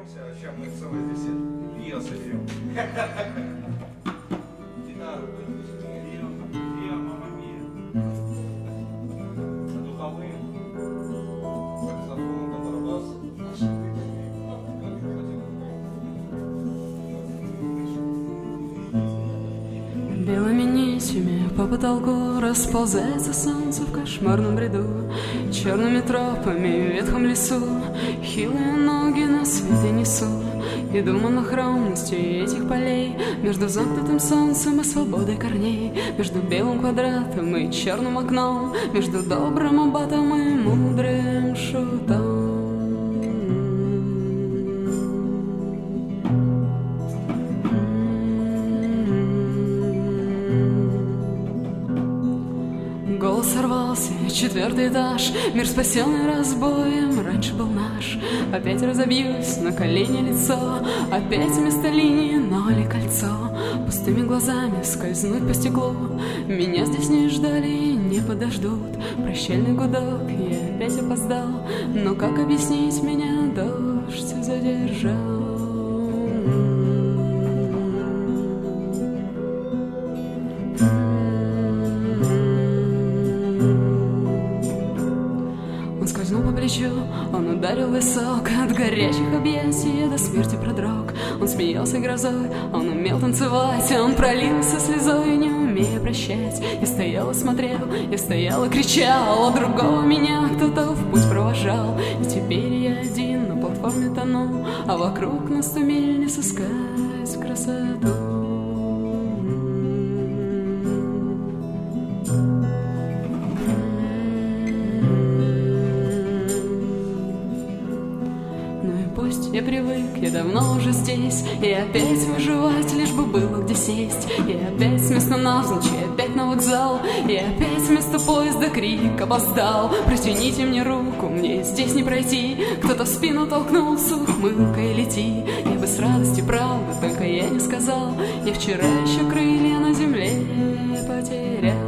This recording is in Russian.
соберемся, а сейчас мы целое здесь Рио соберем. Гитару, Рио, мама мия. А духовые, саксофон, контрабас. Белыми нитями по потолку расползается солнце в кошмарном бреду. Черными тропами в ветхом лесу хилые ноги на свете несу. Иду в монохромности этих полей, между замкнутым солнцем и свободой корней, между белым квадратом и черным окном, между добрым аббатом и мудрым шутом. Голос сорвался, 4-й этаж, мир спасенный разбоем, раньше был наш. Опять разобьюсь на колени лицо, опять вместо линии ноль и кольцо. Пустыми глазами скользнуть по стеклу, меня здесь не ждали и не подождут. Прощальный гудок, я опять опоздал, но как объяснить, меня дождь задержал. Он ударил высоко, от горячих объятий я до смерти продрог. Он смеялся грозой, он умел танцевать, он пролился слезой, не умея прощать. Я стоял и смотрел, я стоял и кричал, а другого меня кто-то в путь провожал. И теперь я один на платформе тону, а вокруг на 100 миль не сыскать красоту. Я привык, я давно уже здесь, и опять выживать, лишь бы было где сесть. И опять с места навзничь, и опять на вокзал, и опять вместо поезда крик опоздал. Протяните мне руку, мне здесь не пройти. Кто-то в спину толкнул с ухмылкой: лети. Я бы с радостью, правда, только я не сказал. Я вчера еще крылья на земле потерял.